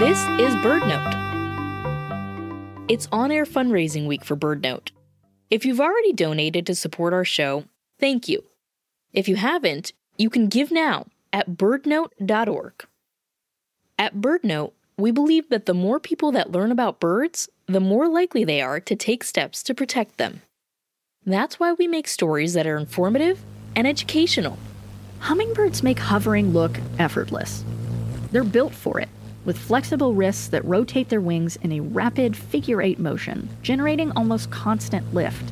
This is BirdNote. It's on-air fundraising week for BirdNote. If you've already donated to support our show, thank you. If you haven't, you can give now at birdnote.org. At BirdNote, we believe that the more people that learn about birds, the more likely they are to take steps to protect them. That's why we make stories that are informative and educational. Hummingbirds make hovering look effortless. They're built for it, with flexible wrists that rotate their wings in a rapid figure-8 motion, generating almost constant lift.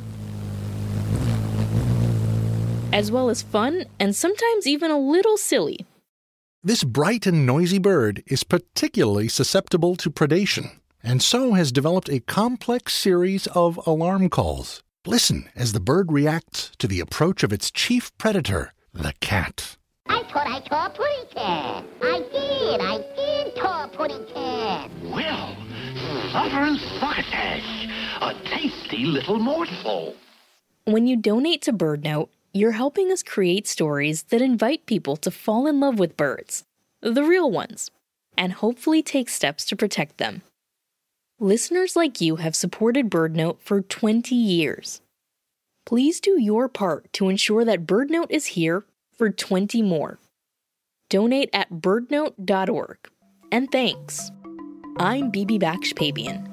As well as fun and sometimes even a little silly. This bright and noisy bird is particularly susceptible to predation, and so has developed a complex series of alarm calls. Listen as the bird reacts to the approach of its chief predator, the cat. I thought Putty Cat. I did talk Putty Cat. Well, supper and succotash, a tasty little morsel. When you donate to BirdNote, you're helping us create stories that invite people to fall in love with birds, the real ones, and hopefully take steps to protect them. Listeners like you have supported BirdNote for 20 years. Please do your part to ensure that BirdNote is here for 20 more. Donate at birdnote.org. And thanks. I'm Bibi Bakhsh-Pabian.